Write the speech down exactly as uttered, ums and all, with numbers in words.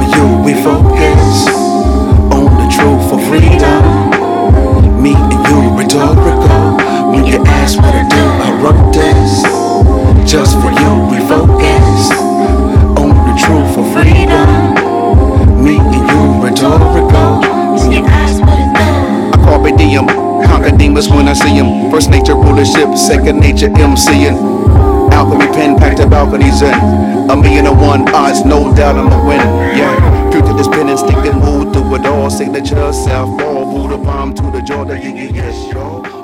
and you, we focus on the truth for freedom. Me and you, rhetorical. When you ask what I do, I wrote this. Just for you, we focus on the truth for freedom. Me and you, rhetorical. When you ask what I do, I carpe diem, conquer demons when I see them. First nature rulership, second nature MCing. Alchemy pen packed the balconies in. A million and one odds, no doubt I'm a win. Yeah, future this pen instinct and move through it all. Signature, southpaw, Buddha bomb to the jaw. Yes, y'all.